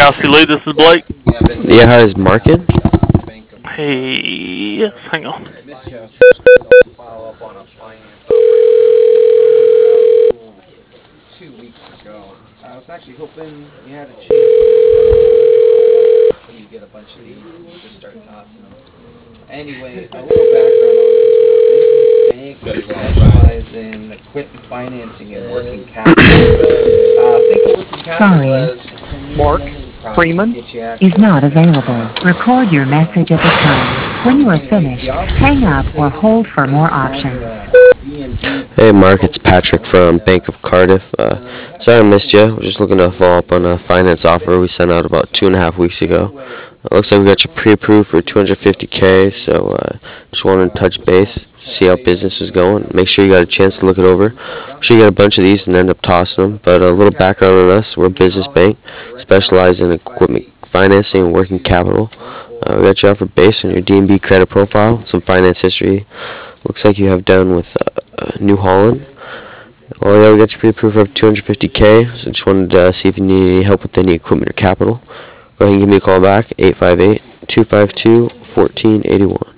Galaxy Lead, this is Blake. Yeah, hi, is Mark in? Hey, yes, hang on. Sorry, Mark Freeman. is not available. Record your message at the tone. When you are finished, hang up or hold for more options. Hey, Mark, it's Patrick from Bank of Cardiff. Sorry I missed you. We're just looking to follow up on a finance offer we sent out about 2.5 weeks ago. It looks like we got you pre-approved for 250K, so just wanted to touch base, see how business is going. Make sure you got a chance to look it over. I'm sure you got a bunch of these and end up tossing them, but a little background on us. We're a business bank, specialize in equipment financing and working capital. We got you offered based on your D&B credit profile, some finance history. Looks like you have done with New Holland. Oh yeah, we got you pre-approved for 250K, so just wanted to see if you need any help with any equipment or capital. Go ahead and give me a call back, 858-252-1481.